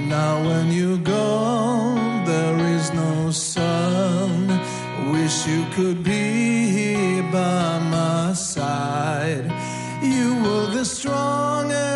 Now when you go, there is no sun. Wish you could be here by my side. You were the strongest